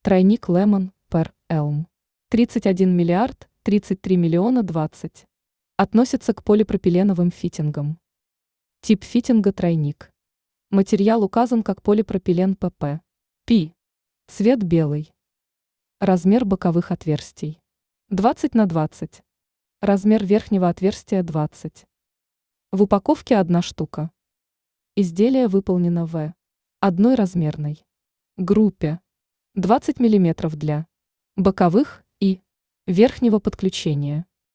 Тройник Лемон Пер Элм. 31 миллиард 33 миллиона 20. Относится к полипропиленовым фитингам. Тип фитинга тройник. Материал указан как полипропилен ПП. Пи. Цвет белый. Размер боковых отверстий 20 на 20. Размер верхнего отверстия 20. В упаковке 1 штука. Изделие выполнено в одной размерной группе 20 мм для боковых и верхнего подключения.